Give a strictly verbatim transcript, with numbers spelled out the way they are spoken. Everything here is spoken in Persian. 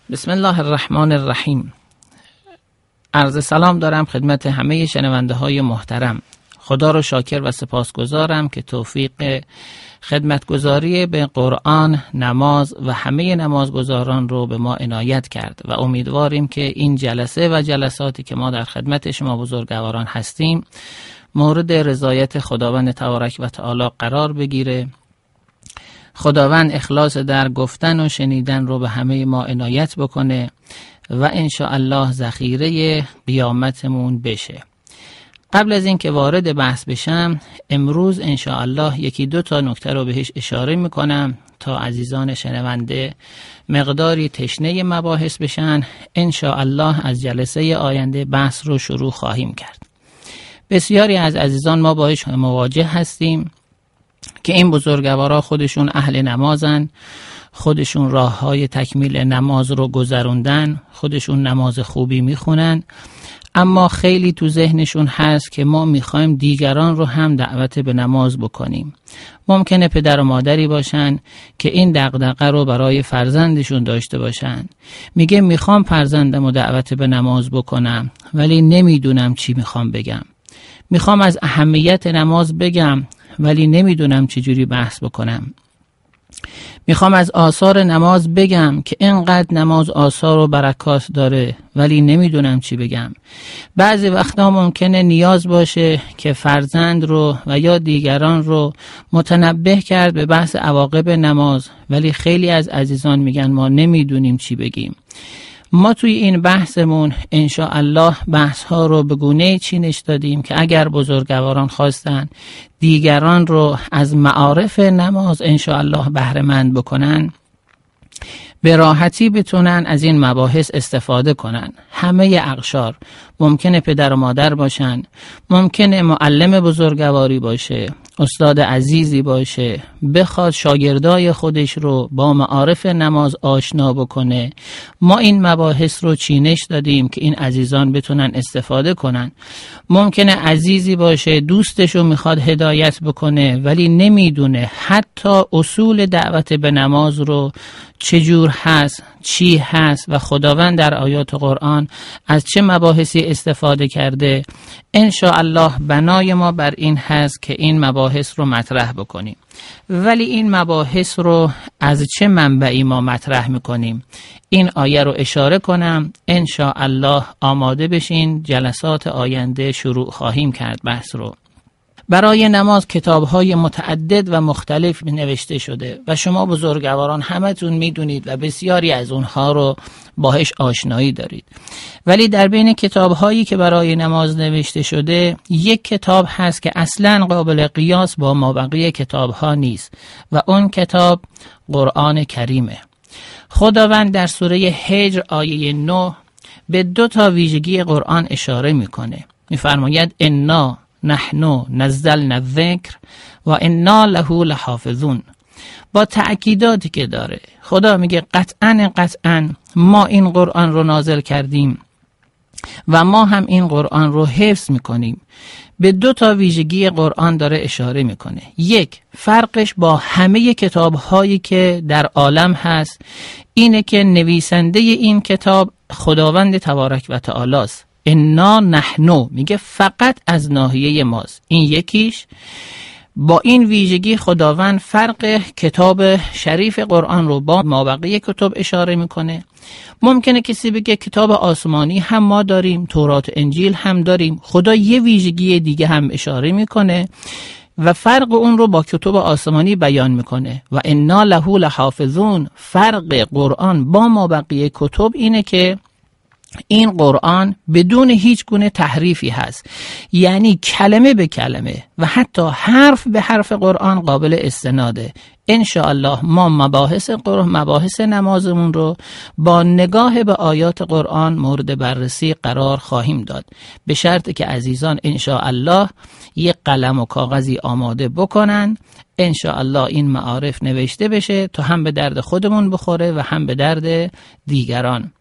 بسم الله الرحمن الرحیم. عرض سلام دارم خدمت همه شنونده های محترم. خدا رو شاکر و سپاسگزارم که توفیق خدمتگزاری به قرآن، نماز و همه نمازگزاران رو به ما عنایت کرد و امیدواریم که این جلسه و جلساتی که ما در خدمت شما بزرگواران هستیم مورد رضایت خداوند تبارک و تعالی قرار بگیره. خداوند اخلاص در گفتن و شنیدن رو به همه ما عنایت بکنه و انشاءالله ذخیره قیامتمون بشه. قبل از این که وارد بحث بشم، امروز انشاءالله یکی دو تا نکته رو بهش اشاره میکنم تا عزیزان شنونده مقداری تشنه مباحث بشن. انشاءالله از جلسه آینده بحث رو شروع خواهیم کرد. بسیاری از عزیزان ما باهاش مواجه هستیم که این بزرگوارا خودشون اهل نمازن، خودشون راه های تکمیل نماز رو گذروندن، خودشون نماز خوبی میخونن، اما خیلی تو ذهنشون هست که ما میخوایم دیگران رو هم دعوت به نماز بکنیم. ممکنه پدر و مادری باشن که این دغدغه رو برای فرزندشون داشته باشن. میگه میخوام فرزندم رو دعوت به نماز بکنم ولی نمیدونم چی میخوام بگم. میخوام از اهمیت نماز بگم ولی نمیدونم چجوری بحث بکنم. میخوام از آثار نماز بگم که اینقدر نماز آثار و برکات داره ولی نمیدونم چی بگم. بعضی وقتا ممکنه نیاز باشه که فرزند رو و یا دیگران رو متنبه کرد به بحث عواقب نماز، ولی خیلی از عزیزان میگن ما نمیدونیم چی بگیم. ما توی این بحثمون انشاءالله بحث ها رو به گونه چینش دادیم که اگر بزرگواران خواستن دیگران رو از معارف نماز انشاءالله بهره مند بکنن، به راحتی بتونن از این مباحث استفاده کنن. همه اقشار، ممکنه پدر و مادر باشن، ممکنه معلم بزرگواری باشه، استاد عزیزی باشه، بخواد شاگردای خودش رو با معارف نماز آشنا بکنه. ما این مباحث رو چینش دادیم که این عزیزان بتونن استفاده کنن. ممکنه عزیزی باشه دوستش رو میخواد هدایت بکنه ولی نمیدونه حتی اصول دعوت به نماز رو چجور هست، چی هست و خداوند در آیات قرآن از چه مباحثی استفاده کرده. انشاءالله بنای ما بر این هست که این مباحث رو مطرح بکنیم. ولی این مباحث رو از چه منبعی ما مطرح میکنیم؟ این آیه رو اشاره کنم. انشاءالله آماده بشین، جلسات آینده شروع خواهیم کرد بحث رو. برای نماز کتاب‌های متعدد و مختلف نوشته شده و شما بزرگواران همتون میدونید و بسیاری از اونها رو باهاش آشنایی دارید. ولی در بین کتاب‌هایی که برای نماز نوشته شده یک کتاب هست که اصلاً قابل قیاس با مابقی کتاب‌ها نیست و اون کتاب قرآن کریمه. خداوند در سوره هجر آیه نه به دو تا ویژگی قرآن اشاره میکنه. میفرماید انا نحنو نزلنا الذکر و انا له لحافظون. با تأکیداتی که داره خدا میگه قطعاً قطعاً ما این قرآن رو نازل کردیم و ما هم این قرآن رو حفظ میکنیم. به دو تا ویژگی قرآن داره اشاره میکنه. یک، فرقش با همه کتاب‌هایی که در عالم هست اینه که نویسنده این کتاب خداوند تبارک و تعالی است. انا نحنو میگه فقط از ناحیه ماست. این یکیش. با این ویژگی خداوند فرق کتاب شریف قرآن رو با مابقی کتب اشاره میکنه. ممکنه کسی بگه کتاب آسمانی هم ما داریم، تورات انجیل هم داریم. خدا یه ویژگی دیگه هم اشاره میکنه و فرق اون رو با کتب آسمانی بیان میکنه. و انا له لحافظون. فرق قرآن با مابقی کتب اینه که این قرآن بدون هیچ گونه تحریفی هست، یعنی کلمه به کلمه و حتی حرف به حرف قرآن قابل استناده. انشاءالله ما مباحث قرآن، مباحث نمازمون رو با نگاه به آیات قرآن مورد بررسی قرار خواهیم داد، به شرط که عزیزان انشاءالله یک قلم و کاغذی آماده بکنن. انشاءالله این معارف نوشته بشه تا هم به درد خودمون بخوره و هم به درد دیگران.